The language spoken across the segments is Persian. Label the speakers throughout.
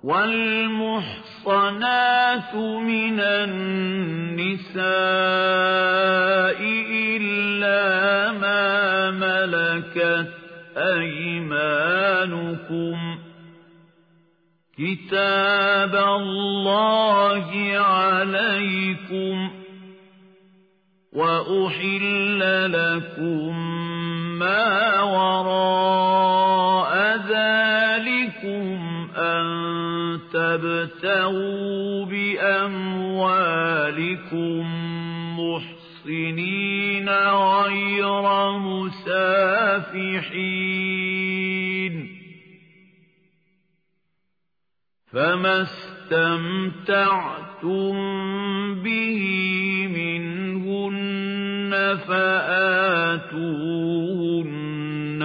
Speaker 1: والمحصنات من النساء إلا ما ملكت أيمانكم كتاب الله عليكم وأحل لكم ما وراء ذلكم أن تبتغوا بأموالكم محصنين غير مسافحين فما استمتعتم به منهن فآتوهن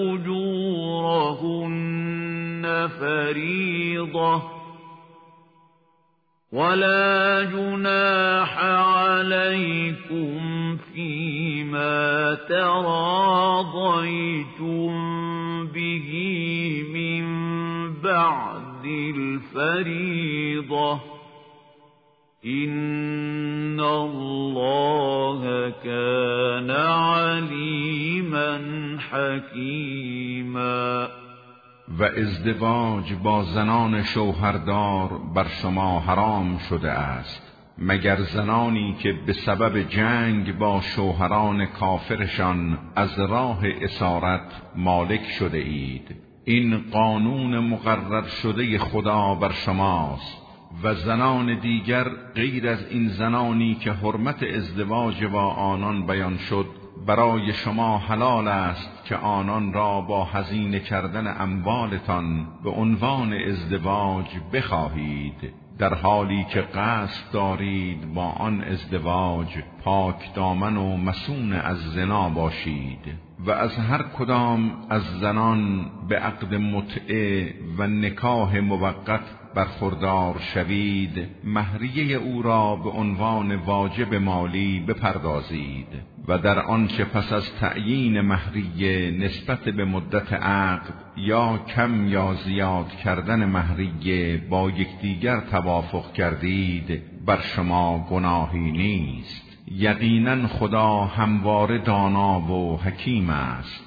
Speaker 1: أجورهن فريضة ولا جناح عليكم فيما تراضيتم به من بعد الفريضة إن الله كان عليما حکیما.
Speaker 2: و ازدواج با زنان شوهردار بر شما حرام شده است مگر زنانی که به سبب جنگ با شوهران کافرشان از راه اسارت مالک شده اید. این قانون مقرر شده خدا بر شماست و زنان دیگر غیر از این زنانی که حرمت ازدواج با آنان بیان شد برای شما حلال است که آنان را با هزینه کردن اموالتان به عنوان ازدواج بخواهید، در حالی که قصد دارید با آن ازدواج پاک دامن و مصون از زنا باشید. و از هر کدام از زنان به عقد متعه و نکاح موقت برخوردار شوید، مهریه او را به عنوان واجب مالی بپردازید و در آنچه پس از تعیین مهریه نسبت به مدت عقد یا کم یا زیاد کردن مهریه با یکدیگر توافق کردید بر شما گناهی نیست. یقینا خدا همواره دانا و حکیم است.